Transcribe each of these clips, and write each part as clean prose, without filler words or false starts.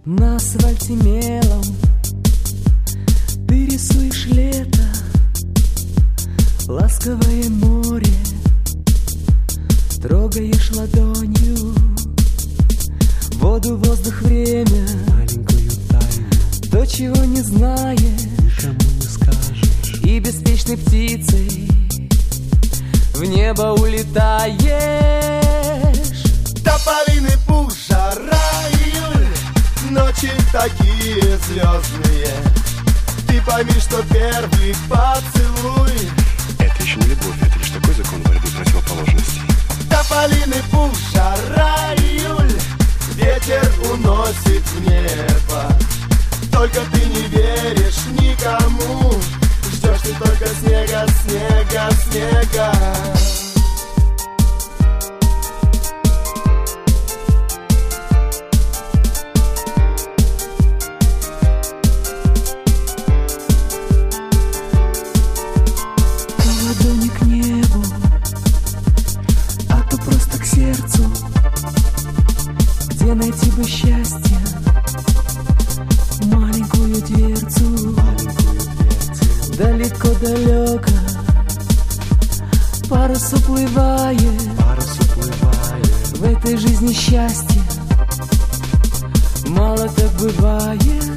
На асфальте мелом ты рисуешь лето, ласковое море, трогаешь ладонью воду, воздух, время, маленькую тайну, то, чего не знаешь, никому не скажешь. и беспечной птицей в небо улетаешь. Тополиный пух, жара, июль, ночи такие звездные. Ты пойми, что первый поцелуй — это еще не любовь, это лишь такой закон борьбы противоположностей. тополиный пух, жара, июль, ветер уносит в небо. Только ты не веришь никому, ждешь ты только снега, снега, снега. Ладони к небу, а то просто к сердцу, где найти бы счастье, маленькую дверцу. Далеко-далеко парус уплывает, в этой жизни счастье мало так бывает.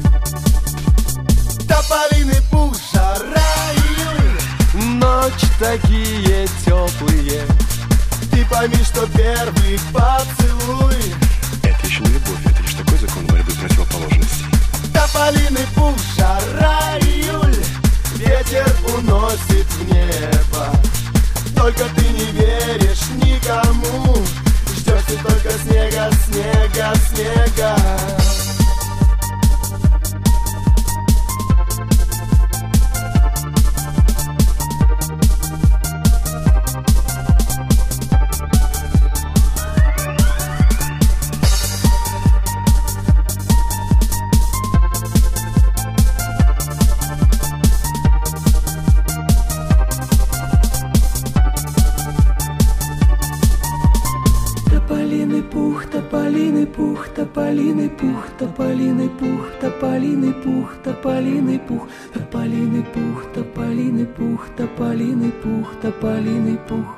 Тополиный пух, жара, июль, Ночи такие теплые, ты пойми, что первый поцелуй — это еще не любовь, это лишь такой закон борьбы противоположностей. тополиный пух, жара, июль, ветер уносит в небо. Только ты не веришь никому, ждешь ты только снега, снега, снега. Тополиный пух, тополиный пух, тополиный пух, тополиный пух, тополиный пух, тополиный пух, тополиный пух, тополиный пух, тополиный пух, тополиный пух.